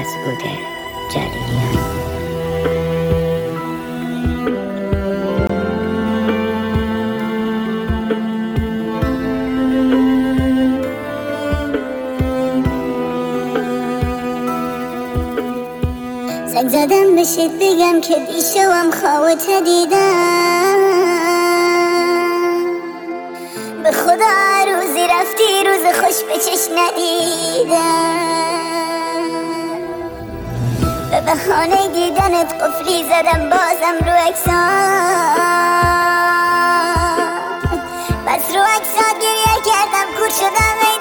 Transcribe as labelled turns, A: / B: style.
A: مسعود جلیلیان.
B: زنگ زدم بشت بگم که دیشبم خوابت دیدم، به خدا روزی رفتی روز خوش به چش ندیدم، به بهانه دیدنت قفلی زدم بازم رو اکسان، بس رو اکسان گریه کردم کور شدم